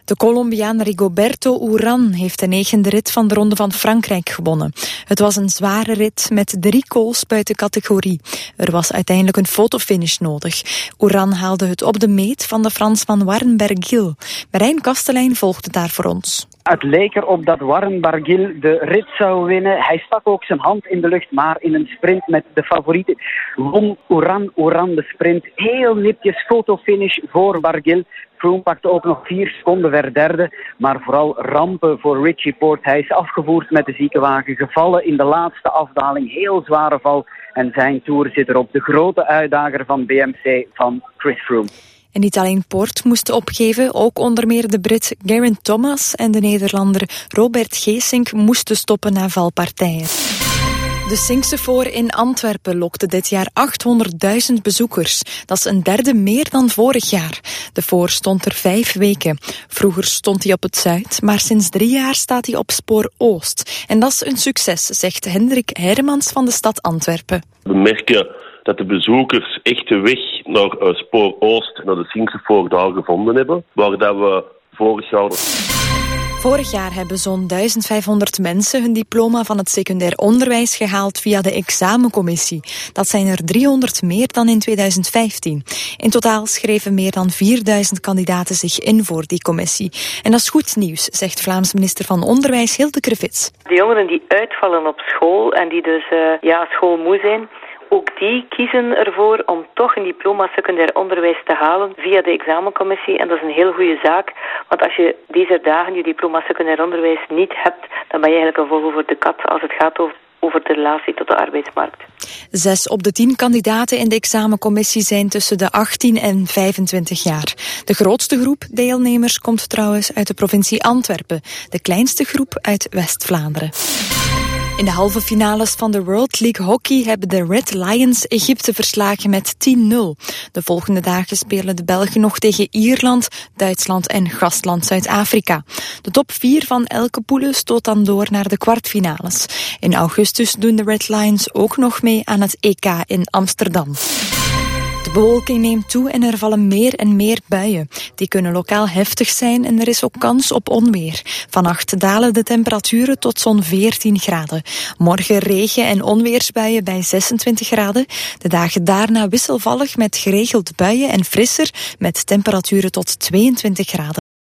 De Colombiaan Rigoberto Urán heeft de 9e rit van de Ronde van Frankrijk gewonnen. Het was een zware rit met 3 cols buiten categorie. Er was uiteindelijk een fotofinish nodig. Urán haalde het op de meet van de Fransman Warren Barguil. Marijn Kastelein volgde daar voor ons. Het leek erop dat Warren Barguil de rit zou winnen. Hij stak ook zijn hand in de lucht, maar in een sprint met de favorieten won Urán de sprint. Heel nipjes fotofinish voor Barguil. Froome pakte ook nog 4 seconden, werd derde. Maar vooral rampen voor Richie Porte. Hij is afgevoerd met de ziekenwagen, gevallen in de laatste afdaling. Heel zware val. En zijn toer zit erop. De grote uitdager van BMC, van Chris Froome. En niet alleen Porte moesten opgeven, ook onder meer de Brit Geraint Thomas en de Nederlander Robert Geesink moesten stoppen na valpartijen. De Singsefoor in Antwerpen lokte dit jaar 800.000 bezoekers. Dat is een derde meer dan vorig jaar. De voor stond er 5 weken. Vroeger stond hij op het Zuid, maar sinds 3 jaar staat hij op spoor Oost. En dat is een succes, zegt Hendrik Hermans van de stad Antwerpen. We merken dat de bezoekers echt de weg naar spoor Oost, naar de Singsefoor daar gevonden hebben, waar dat we vorig jaar... Vorig jaar hebben zo'n 1500 mensen hun diploma van het secundair onderwijs gehaald via de examencommissie. Dat zijn er 300 meer dan in 2015. In totaal schreven meer dan 4000 kandidaten zich in voor die commissie. En dat is goed nieuws, zegt Vlaams minister van Onderwijs Hilde Krevits. De jongeren die uitvallen op school en die dus schoolmoe zijn, ook die kiezen ervoor om toch een diploma secundair onderwijs te halen via de examencommissie. En dat is een heel goede zaak, want als je deze dagen je diploma secundair onderwijs niet hebt, dan ben je eigenlijk een vogel voor de kat als het gaat over de relatie tot de arbeidsmarkt. 6 op de 10 kandidaten in de examencommissie zijn tussen de 18 en 25 jaar. De grootste groep deelnemers komt trouwens uit de provincie Antwerpen. De kleinste groep uit West-Vlaanderen. In de halve finales van de World League Hockey hebben de Red Lions Egypte verslagen met 10-0. De volgende dagen spelen de Belgen nog tegen Ierland, Duitsland en gastland Zuid-Afrika. De top 4 van elke poele stoot dan door naar de kwartfinales. In augustus doen de Red Lions ook nog mee aan het EK in Amsterdam. De bewolking neemt toe en er vallen meer en meer buien. Die kunnen lokaal heftig zijn en er is ook kans op onweer. Vannacht dalen de temperaturen tot zo'n 14 graden. Morgen regen- en onweersbuien bij 26 graden. De dagen daarna wisselvallig met geregeld buien en frisser met temperaturen tot 22 graden.